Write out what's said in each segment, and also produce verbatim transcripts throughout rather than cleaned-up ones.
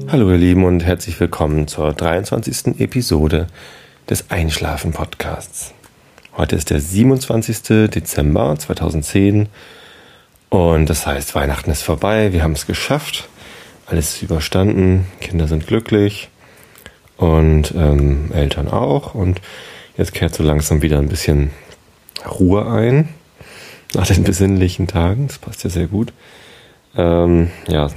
Hallo ihr Lieben und herzlich willkommen zur dreiundzwanzigsten Episode des Einschlafen-Podcasts. Heute ist der siebenundzwanzigster Dezember zweitausendzehn und das heißt, Weihnachten ist vorbei, wir haben es geschafft, alles ist überstanden, Kinder sind glücklich und ähm, Eltern auch und jetzt kehrt so langsam wieder ein bisschen Ruhe ein nach den besinnlichen Tagen, das passt ja sehr gut. Ähm, ja,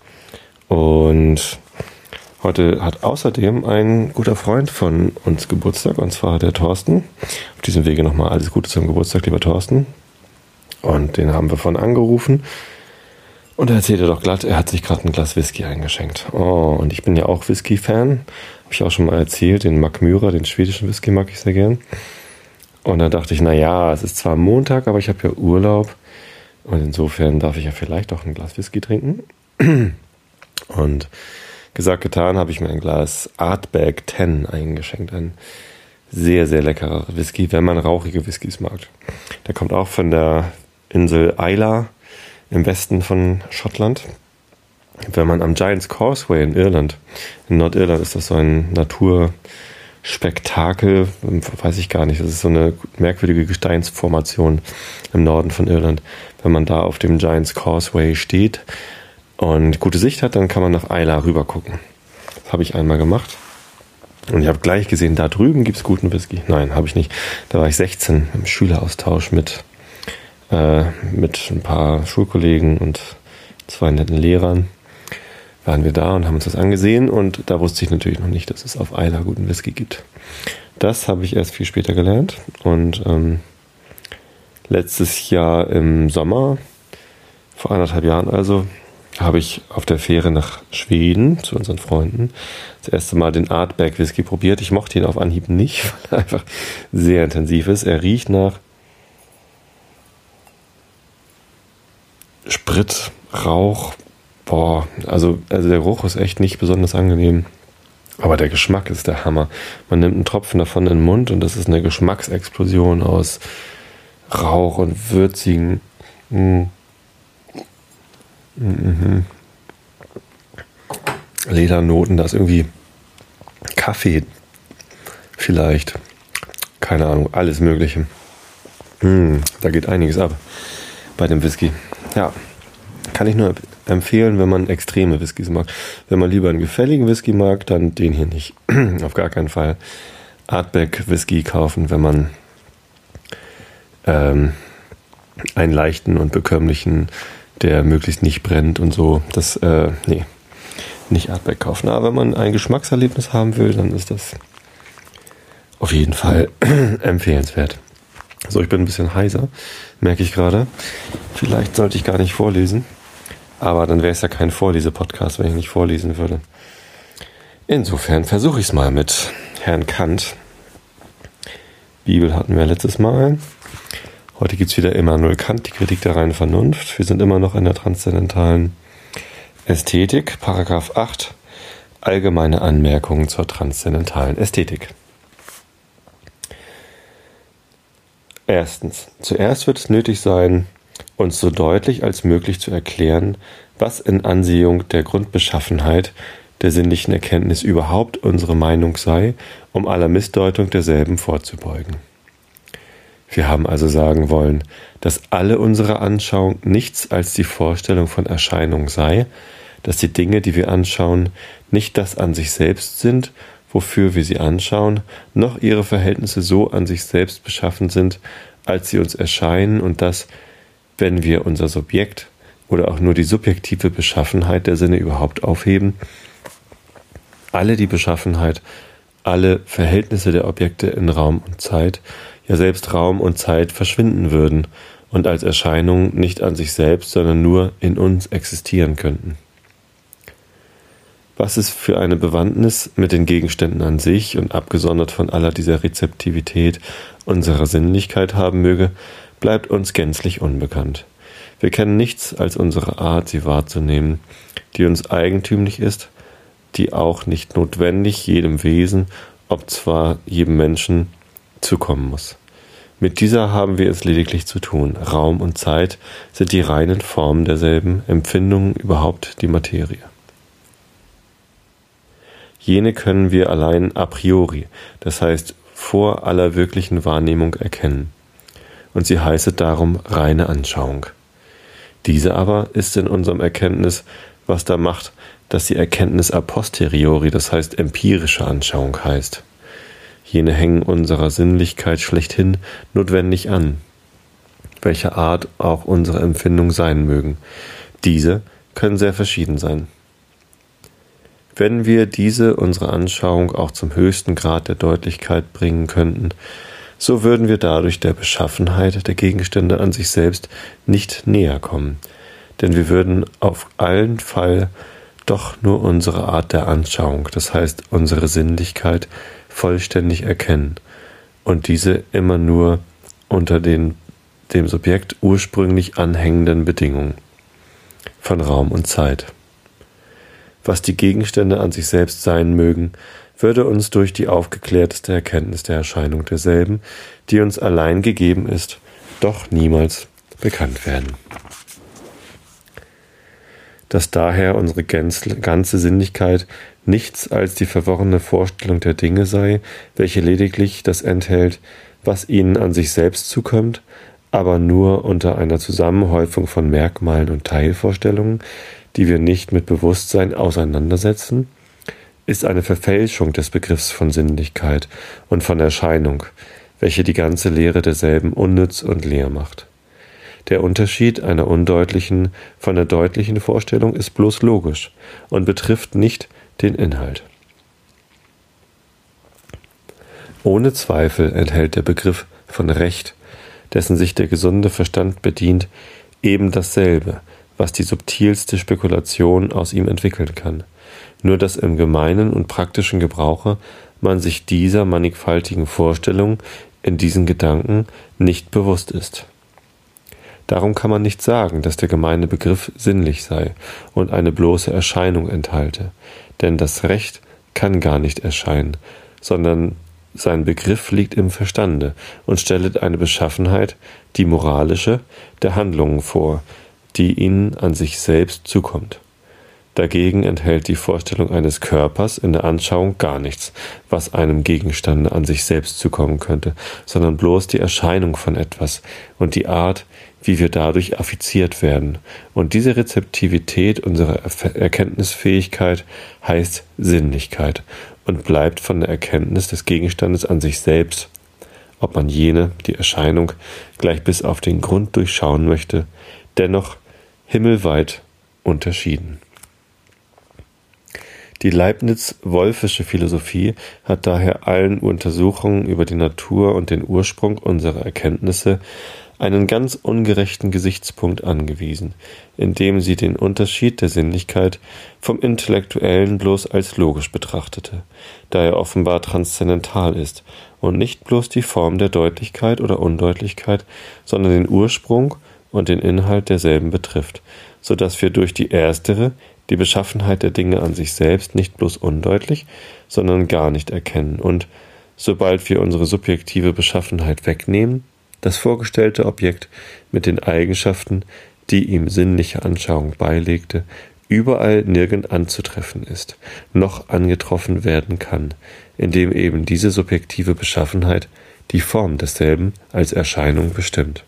und heute hat außerdem ein guter Freund von uns Geburtstag, und zwar der Thorsten. Auf diesem Wege nochmal alles Gute zum Geburtstag, lieber Thorsten. Und den haben wir von angerufen. Und er erzählte doch glatt, er hat sich gerade ein Glas Whisky eingeschenkt. Oh, und ich bin ja auch Whisky-Fan. Habe ich auch schon mal erzählt, den Mack Myra, den schwedischen Whisky mag ich sehr gern. Und dann dachte ich, naja, es ist zwar Montag, aber ich habe ja Urlaub. Und insofern darf ich ja vielleicht auch ein Glas Whisky trinken. Und gesagt, getan, habe ich mir ein Glas Ardbeg zehn eingeschenkt. Ein sehr, sehr leckerer Whisky, wenn man rauchige Whiskys mag. Der kommt auch von der Insel Islay im Westen von Schottland. Wenn man am Giant's Causeway in Irland, in Nordirland ist das so ein Naturspektakel, weiß ich gar nicht, das ist so eine merkwürdige Gesteinsformation im Norden von Irland. Wenn man da auf dem Giant's Causeway steht und gute Sicht hat, dann kann man nach Islay rüber gucken. Das habe ich einmal gemacht. Und ich habe gleich gesehen, da drüben gibt es guten Whisky. Nein, habe ich nicht. Da war ich sechzehn im Schüleraustausch mit, äh, mit ein paar Schulkollegen und zwei netten Lehrern. Waren wir da und haben uns das angesehen. Und da wusste ich natürlich noch nicht, dass es auf Islay guten Whisky gibt. Das habe ich erst viel später gelernt. Und ähm, letztes Jahr im Sommer, vor anderthalb Jahren also, habe ich auf der Fähre nach Schweden zu unseren Freunden das erste Mal den Ardbeg Whisky probiert. Ich mochte ihn auf Anhieb nicht, weil er einfach sehr intensiv ist. Er riecht nach Sprit, Rauch. Boah, also, also der Geruch ist echt nicht besonders angenehm. Aber der Geschmack ist der Hammer. Man nimmt einen Tropfen davon in den Mund und das ist eine Geschmacksexplosion aus Rauch und würzigen mh, Mhm. Ledernoten, da ist irgendwie Kaffee vielleicht, keine Ahnung, alles Mögliche. Mm, da geht einiges ab bei dem Whisky. Ja, kann ich nur empfehlen, wenn man extreme Whiskys mag. Wenn man lieber einen gefälligen Whisky mag, dann den hier nicht. Auf gar keinen Fall Ardbeg Whisky kaufen, wenn man ähm, einen leichten und bekömmlichen, der möglichst nicht brennt und so, das, äh, nee, nicht Ardbeg kaufen. Aber wenn man ein Geschmackserlebnis haben will, dann ist das auf jeden Fall empfehlenswert. So, ich bin ein bisschen heiser, merke ich gerade. Vielleicht sollte ich gar nicht vorlesen, aber dann wäre es ja kein Vorlese-Podcast, wenn ich nicht vorlesen würde. Insofern versuche ich es mal mit Herrn Kant. Bibel hatten wir letztes Mal. Heute gibt es wieder Immanuel Kant, die Kritik der reinen Vernunft. Wir sind immer noch in der transzendentalen Ästhetik. Paragraph acht, allgemeine Anmerkungen zur transzendentalen Ästhetik. Erstens. Zuerst wird es nötig sein, uns so deutlich als möglich zu erklären, was in Ansehung der Grundbeschaffenheit der sinnlichen Erkenntnis überhaupt unsere Meinung sei, um aller Missdeutung derselben vorzubeugen. Wir haben also sagen wollen, dass alle unsere Anschauung nichts als die Vorstellung von Erscheinung sei, dass die Dinge, die wir anschauen, nicht das an sich selbst sind, wofür wir sie anschauen, noch ihre Verhältnisse so an sich selbst beschaffen sind, als sie uns erscheinen und dass, wenn wir unser Subjekt oder auch nur die subjektive Beschaffenheit der Sinne überhaupt aufheben, alle die Beschaffenheit, alle Verhältnisse der Objekte in Raum und Zeit, ja selbst Raum und Zeit verschwinden würden und als Erscheinungen nicht an sich selbst, sondern nur in uns existieren könnten. Was es für eine Bewandtnis mit den Gegenständen an sich und abgesondert von aller dieser Rezeptivität unserer Sinnlichkeit haben möge, bleibt uns gänzlich unbekannt. Wir kennen nichts als unsere Art, sie wahrzunehmen, die uns eigentümlich ist, die auch nicht notwendig jedem Wesen, ob zwar jedem Menschen, zukommen muss. Mit dieser haben wir es lediglich zu tun. Raum und Zeit sind die reinen Formen derselben, Empfindungen überhaupt die Materie. Jene können wir allein a priori, das heißt vor aller wirklichen Wahrnehmung erkennen. Und sie heißet darum reine Anschauung. Diese aber ist in unserem Erkenntnis, was da macht, dass die Erkenntnis a posteriori, das heißt empirische Anschauung heißt. Jene hängen unserer Sinnlichkeit schlechthin notwendig an, welcher Art auch unsere Empfindung sein mögen. Diese können sehr verschieden sein. Wenn wir diese, unsere Anschauung, auch zum höchsten Grad der Deutlichkeit bringen könnten, so würden wir dadurch der Beschaffenheit der Gegenstände an sich selbst nicht näher kommen, denn wir würden auf allen Fall doch nur unsere Art der Anschauung, das heißt unsere Sinnlichkeit, vollständig erkennen und diese immer nur unter den dem Subjekt ursprünglich anhängenden Bedingungen von Raum und Zeit. Was die Gegenstände an sich selbst sein mögen, würde uns durch die aufgeklärteste Erkenntnis der Erscheinung derselben, die uns allein gegeben ist, doch niemals bekannt werden. Dass daher unsere ganze Sinnlichkeit nichts als die verworrene Vorstellung der Dinge sei, welche lediglich das enthält, was ihnen an sich selbst zukommt, aber nur unter einer Zusammenhäufung von Merkmalen und Teilvorstellungen, die wir nicht mit Bewusstsein auseinandersetzen, ist eine Verfälschung des Begriffs von Sinnlichkeit und von Erscheinung, welche die ganze Lehre derselben unnütz und leer macht. Der Unterschied einer undeutlichen von der deutlichen Vorstellung ist bloß logisch und betrifft nicht den Inhalt. Ohne Zweifel enthält der Begriff von Recht, dessen sich der gesunde Verstand bedient, eben dasselbe, was die subtilste Spekulation aus ihm entwickeln kann, nur dass im gemeinen und praktischen Gebrauche man sich dieser mannigfaltigen Vorstellung in diesen Gedanken nicht bewusst ist. Darum kann man nicht sagen, dass der gemeine Begriff sinnlich sei und eine bloße Erscheinung enthalte, denn das Recht kann gar nicht erscheinen, sondern sein Begriff liegt im Verstande und stellet eine Beschaffenheit, die moralische, der Handlungen vor, die ihnen an sich selbst zukommt. Dagegen enthält die Vorstellung eines Körpers in der Anschauung gar nichts, was einem Gegenstande an sich selbst zukommen könnte, sondern bloß die Erscheinung von etwas und die Art, wie wir dadurch affiziert werden. Und diese Rezeptivität unserer Erkenntnisfähigkeit heißt Sinnlichkeit und bleibt von der Erkenntnis des Gegenstandes an sich selbst, ob man jene, die Erscheinung, gleich bis auf den Grund durchschauen möchte, dennoch himmelweit unterschieden. Die Leibniz-Wolffische Philosophie hat daher allen Untersuchungen über die Natur und den Ursprung unserer Erkenntnisse einen ganz ungerechten Gesichtspunkt angewiesen, indem sie den Unterschied der Sinnlichkeit vom Intellektuellen bloß als logisch betrachtete, da er offenbar transzendental ist und nicht bloß die Form der Deutlichkeit oder Undeutlichkeit, sondern den Ursprung und den Inhalt derselben betrifft, so dass wir durch die erstere die Beschaffenheit der Dinge an sich selbst nicht bloß undeutlich, sondern gar nicht erkennen und, sobald wir unsere subjektive Beschaffenheit wegnehmen, das vorgestellte Objekt mit den Eigenschaften, die ihm sinnliche Anschauung beilegte, überall nirgend anzutreffen ist, noch angetroffen werden kann, indem eben diese subjektive Beschaffenheit die Form desselben als Erscheinung bestimmt.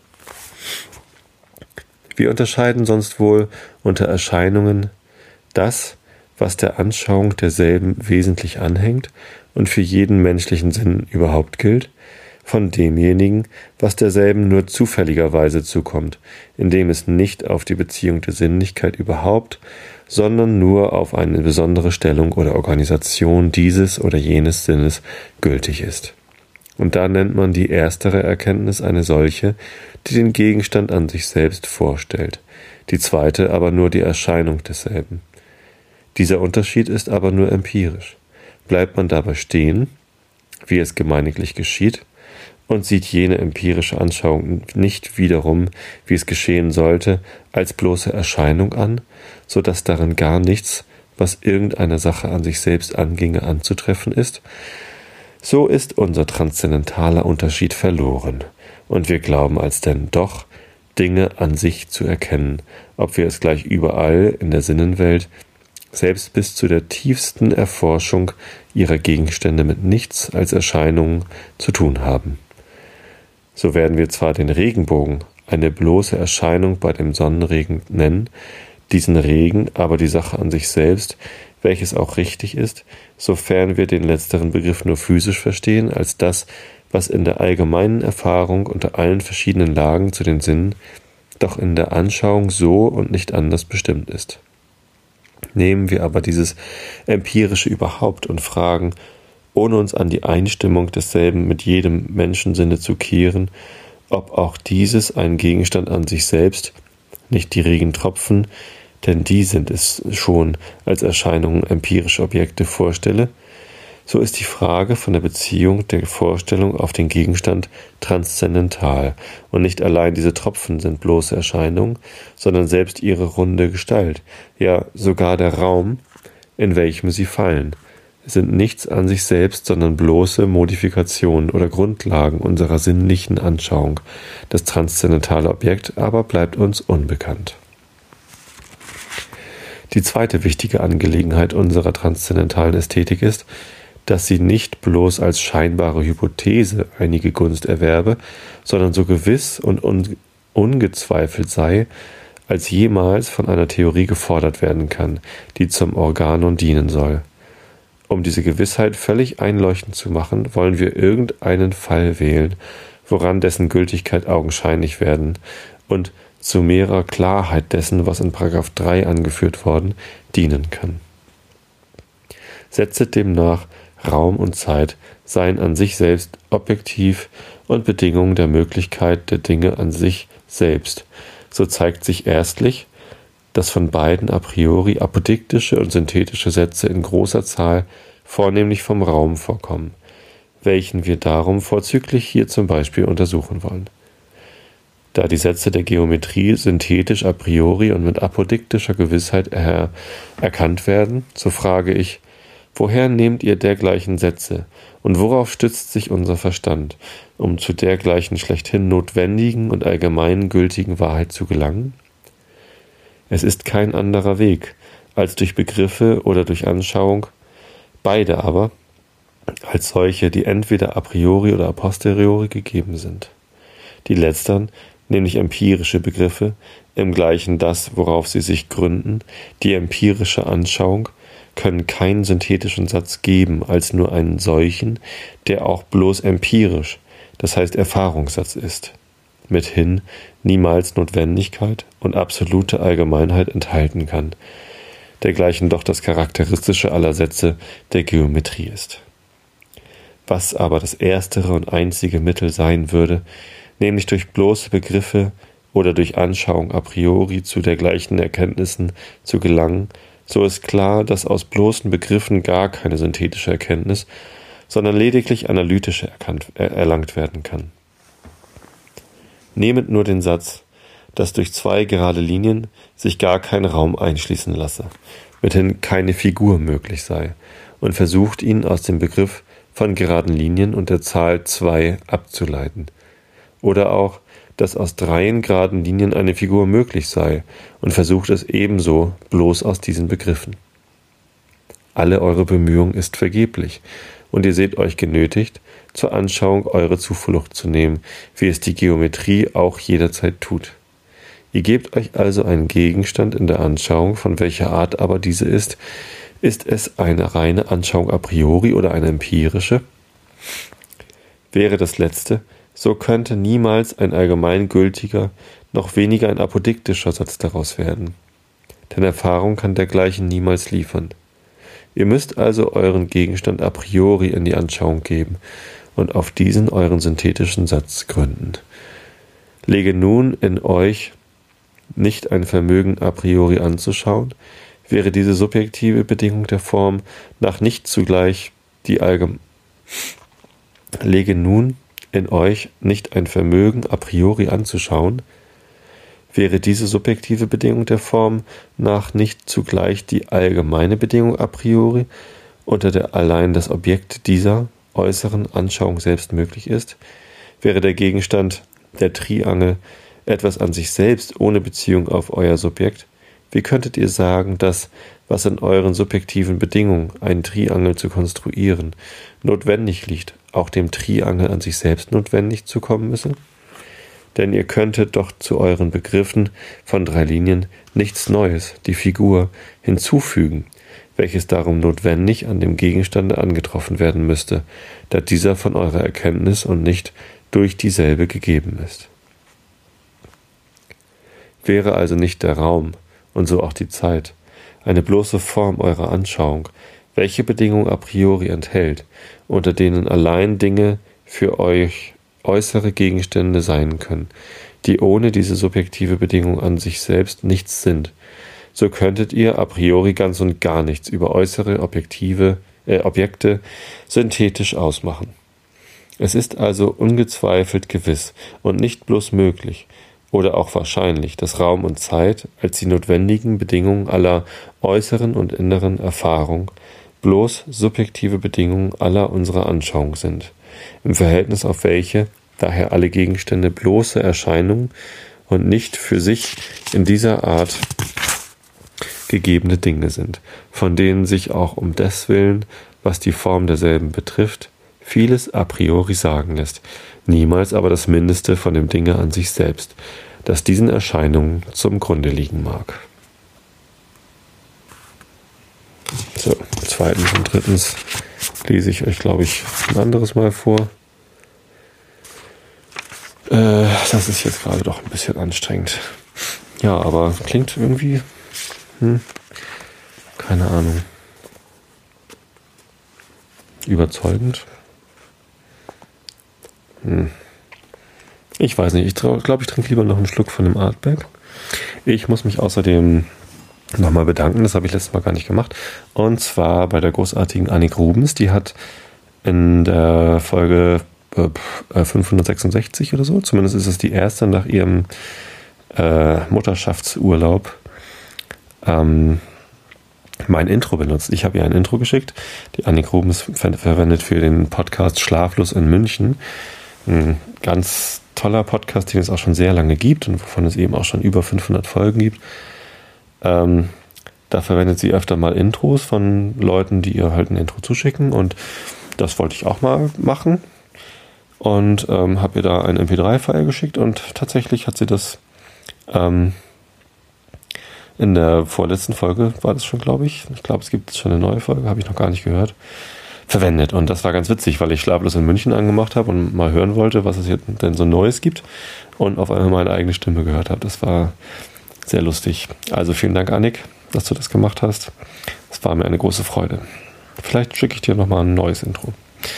Wir unterscheiden sonst wohl unter Erscheinungen das, was der Anschauung derselben wesentlich anhängt und für jeden menschlichen Sinn überhaupt gilt, von demjenigen, was derselben nur zufälligerweise zukommt, indem es nicht auf die Beziehung der Sinnlichkeit überhaupt, sondern nur auf eine besondere Stellung oder Organisation dieses oder jenes Sinnes gültig ist. Und da nennt man die erstere Erkenntnis eine solche, die den Gegenstand an sich selbst vorstellt, die zweite aber nur die Erscheinung desselben. Dieser Unterschied ist aber nur empirisch. Bleibt man dabei stehen, wie es gemeiniglich geschieht, und sieht jene empirische Anschauung nicht wiederum, wie es geschehen sollte, als bloße Erscheinung an, so dass darin gar nichts, was irgendeiner Sache an sich selbst anginge, anzutreffen ist, so ist unser transzendentaler Unterschied verloren, und wir glauben alsdenn doch, Dinge an sich zu erkennen, ob wir es gleich überall in der Sinnenwelt, selbst bis zu der tiefsten Erforschung ihrer Gegenstände mit nichts als Erscheinungen zu tun haben. So werden wir zwar den Regenbogen eine bloße Erscheinung bei dem Sonnenregen nennen, diesen Regen aber die Sache an sich selbst, welches auch richtig ist, sofern wir den letzteren Begriff nur physisch verstehen, als das, was in der allgemeinen Erfahrung unter allen verschiedenen Lagen zu den Sinnen, doch in der Anschauung so und nicht anders bestimmt ist. Nehmen wir aber dieses Empirische überhaupt und fragen, ohne uns an die Einstimmung desselben mit jedem Menschensinne zu kehren, ob auch dieses ein Gegenstand an sich selbst, nicht die Regentropfen, denn die sind es schon, als Erscheinungen empirische Objekte vorstelle, so ist die Frage von der Beziehung der Vorstellung auf den Gegenstand transzendental, und nicht allein diese Tropfen sind bloße Erscheinungen, sondern selbst ihre runde Gestalt, ja sogar der Raum, in welchem sie fallen, sind nichts an sich selbst, sondern bloße Modifikationen oder Grundlagen unserer sinnlichen Anschauung. Das transzendentale Objekt aber bleibt uns unbekannt. Die zweite wichtige Angelegenheit unserer transzendentalen Ästhetik ist, dass sie nicht bloß als scheinbare Hypothese einige Gunst erwerbe, sondern so gewiss und un- ungezweifelt sei, als jemals von einer Theorie gefordert werden kann, die zum Organon dienen soll. Um diese Gewissheit völlig einleuchtend zu machen, wollen wir irgendeinen Fall wählen, woran dessen Gültigkeit augenscheinlich werden und zu mehrerer Klarheit dessen, was in Paragraph drei angeführt worden, dienen kann. Setzet demnach Raum und Zeit seien an sich selbst objektiv und Bedingungen der Möglichkeit der Dinge an sich selbst. So zeigt sich erstlich, dass von beiden a priori apodiktische und synthetische Sätze in großer Zahl vornehmlich vom Raum vorkommen, welchen wir darum vorzüglich hier zum Beispiel untersuchen wollen. Da die Sätze der Geometrie synthetisch a priori und mit apodiktischer Gewissheit er erkannt werden, so frage ich, woher nehmt ihr dergleichen Sätze und worauf stützt sich unser Verstand, um zu dergleichen schlechthin notwendigen und allgemein gültigen Wahrheit zu gelangen? Es ist kein anderer Weg, als durch Begriffe oder durch Anschauung, beide aber als solche, die entweder a priori oder a posteriori gegeben sind. Die letztern, nämlich empirische Begriffe, im Gleichen das, worauf sie sich gründen, die empirische Anschauung, können keinen synthetischen Satz geben, als nur einen solchen, der auch bloß empirisch, das heißt Erfahrungssatz ist, mithin niemals Notwendigkeit und absolute Allgemeinheit enthalten kann, dergleichen doch das Charakteristische aller Sätze der Geometrie ist. Was aber das erstere und einzige Mittel sein würde, nämlich durch bloße Begriffe oder durch Anschauung a priori zu dergleichen Erkenntnissen zu gelangen, so ist klar, dass aus bloßen Begriffen gar keine synthetische Erkenntnis, sondern lediglich analytische erkannt, er, erlangt werden kann. Nehmet nur den Satz, dass durch zwei gerade Linien sich gar kein Raum einschließen lasse, mithin keine Figur möglich sei, und versucht ihn aus dem Begriff von geraden Linien und der Zahl zwei abzuleiten. Oder auch, dass aus dreien geraden Linien eine Figur möglich sei, und versucht es ebenso bloß aus diesen Begriffen. Alle eure Bemühung ist vergeblich, und ihr seht euch genötigt, zur Anschauung eure Zuflucht zu nehmen, wie es die Geometrie auch jederzeit tut. Ihr gebt euch also einen Gegenstand in der Anschauung, von welcher Art aber diese ist. Ist es eine reine Anschauung a priori oder eine empirische? Wäre das letzte, so könnte niemals ein allgemeingültiger, noch weniger ein apodiktischer Satz daraus werden. Denn Erfahrung kann dergleichen niemals liefern. Ihr müsst also euren Gegenstand a priori in die Anschauung geben und auf diesen euren synthetischen Satz gründen. Lege nun in euch nicht ein Vermögen a priori anzuschauen, wäre diese subjektive Bedingung der Form nach nicht zugleich die allgemeine. Lege nun in euch nicht ein Vermögen a priori anzuschauen, wäre diese subjektive Bedingung der Form nach nicht zugleich die allgemeine Bedingung a priori, unter der allein das Objekt dieser äußeren Anschauung selbst möglich ist, wäre der Gegenstand der Triangel etwas an sich selbst ohne Beziehung auf euer Subjekt, wie könntet ihr sagen, dass, was in euren subjektiven Bedingungen, einen Triangel zu konstruieren, notwendig liegt, auch dem Triangel an sich selbst notwendig zu kommen müsse? Denn ihr könntet doch zu euren Begriffen von drei Linien nichts Neues, die Figur, hinzufügen, welches darum notwendig an dem Gegenstande angetroffen werden müsste, da dieser von eurer Erkenntnis und nicht durch dieselbe gegeben ist. Wäre also nicht der Raum, und so auch die Zeit, eine bloße Form eurer Anschauung, welche Bedingung a priori enthält, unter denen allein Dinge für euch äußere Gegenstände sein können, die ohne diese subjektive Bedingung an sich selbst nichts sind, so könntet ihr a priori ganz und gar nichts über äußere objektive, äh, Objekte synthetisch ausmachen. Es ist also ungezweifelt gewiss und nicht bloß möglich oder auch wahrscheinlich, dass Raum und Zeit als die notwendigen Bedingungen aller äußeren und inneren Erfahrung bloß subjektive Bedingungen aller unserer Anschauung sind, im Verhältnis auf welche daher alle Gegenstände bloße Erscheinungen und nicht für sich in dieser Art gegebene Dinge sind, von denen sich auch um deswillen, was die Form derselben betrifft, vieles a priori sagen lässt, niemals aber das Mindeste von dem Dinge an sich selbst, das diesen Erscheinungen zum Grunde liegen mag. So, zweitens und drittens lese ich euch, glaube ich, ein anderes Mal vor. Äh, das ist jetzt gerade doch ein bisschen anstrengend. Ja, aber klingt irgendwie, hm, keine Ahnung, überzeugend. Hm. Ich weiß nicht, ich glaube, ich trinke lieber noch einen Schluck von dem Artback. Ich muss mich außerdem nochmal bedanken, das habe ich letztes Mal gar nicht gemacht. Und zwar bei der großartigen Annik Rubens, die hat in der Folge äh, fünfhundertsechsundsechzig oder so, zumindest ist es die erste nach ihrem äh, Mutterschaftsurlaub, ähm, mein Intro benutzt. Ich habe ihr ein Intro geschickt. Die Annik Rubens ver- verwendet für den Podcast Schlaflos in München. Ein ganz toller Podcast, den es auch schon sehr lange gibt und wovon es eben auch schon über fünfhundert Folgen gibt. Ähm, da verwendet sie öfter mal Intros von Leuten, die ihr halt ein Intro zuschicken, und das wollte ich auch mal machen und ähm, habe ihr da ein M P drei File geschickt, und tatsächlich hat sie das ähm, in der vorletzten Folge, war das schon, glaube ich, ich glaube, es gibt schon eine neue Folge, habe ich noch gar nicht gehört, verwendet. Und das war ganz witzig, weil ich Schlaflos in München angemacht habe und mal hören wollte, was es hier denn so Neues gibt, und auf einmal meine eigene Stimme gehört habe. Das war sehr lustig. Also vielen Dank, Annik, dass du das gemacht hast. Es war mir eine große Freude. Vielleicht schicke ich dir nochmal ein neues Intro.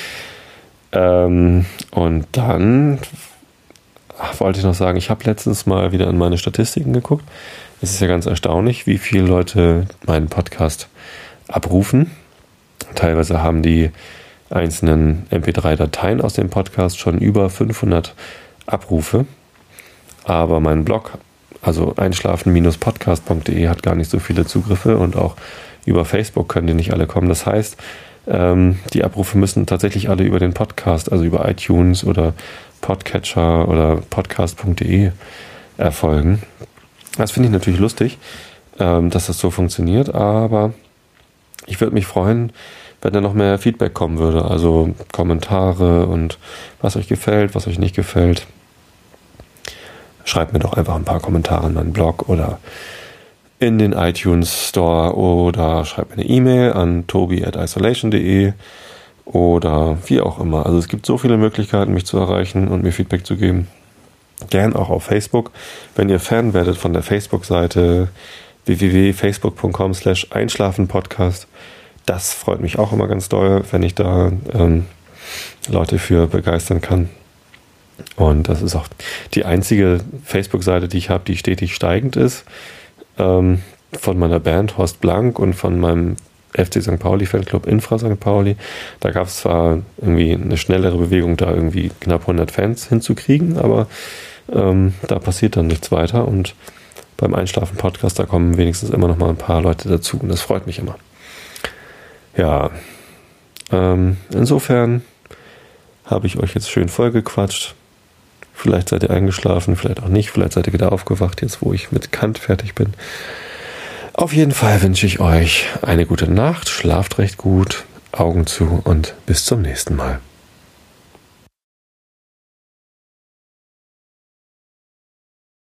Ähm, und dann wollte ich noch sagen, ich habe letztens mal wieder in meine Statistiken geguckt. Es ist ja ganz erstaunlich, wie viele Leute meinen Podcast abrufen. Teilweise haben die einzelnen M P drei Dateien aus dem Podcast schon über fünfhundert Abrufe. Aber mein Blog, also einschlafen Bindestrich podcast punkt de, hat gar nicht so viele Zugriffe, und auch über Facebook können die nicht alle kommen. Das heißt, ähm, die Abrufe müssen tatsächlich alle über den Podcast, also über iTunes oder Podcatcher oder podcast punkt de erfolgen. Das finde ich natürlich lustig, ähm, dass das so funktioniert, aber ich würde mich freuen, wenn da noch mehr Feedback kommen würde, also Kommentare und was euch gefällt, was euch nicht gefällt. Schreibt mir doch einfach ein paar Kommentare in meinen Blog oder in den iTunes Store oder schreibt mir eine E-Mail an tobi at isolation punkt de oder wie auch immer. Also es gibt so viele Möglichkeiten, mich zu erreichen und mir Feedback zu geben. Gern auch auf Facebook. Wenn ihr Fan werdet von der Facebook-Seite w w w punkt facebook punkt com slash einschlafenpodcast, das freut mich auch immer ganz doll, wenn ich da ähm, Leute für begeistern kann. Und das ist auch die einzige Facebook-Seite, die ich habe, die stetig steigend ist. Ähm, von meiner Band Horst Blank und von meinem F C Sankt Pauli Fanclub Infra Sankt Pauli. Da gab es zwar irgendwie eine schnellere Bewegung, da irgendwie knapp hundert Fans hinzukriegen, aber ähm, da passiert dann nichts weiter. Und beim Einschlafen-Podcast, da kommen wenigstens immer noch mal ein paar Leute dazu. Und das freut mich immer. Ja, ähm, insofern habe ich euch jetzt schön vollgequatscht. Vielleicht seid ihr eingeschlafen, vielleicht auch nicht. Vielleicht seid ihr wieder aufgewacht, jetzt wo ich mit Kant fertig bin. Auf jeden Fall wünsche ich euch eine gute Nacht, schlaft recht gut, Augen zu und bis zum nächsten Mal.